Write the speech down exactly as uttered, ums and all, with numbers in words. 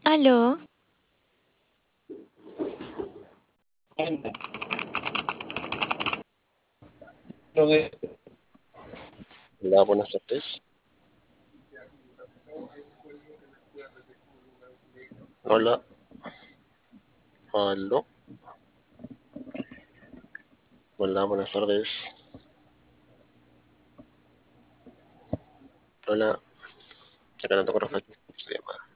Aló, Hola, buenas tardes. Hola, aló. Hola, buenas tardes. Hola, acá no te acuerdas su llamada.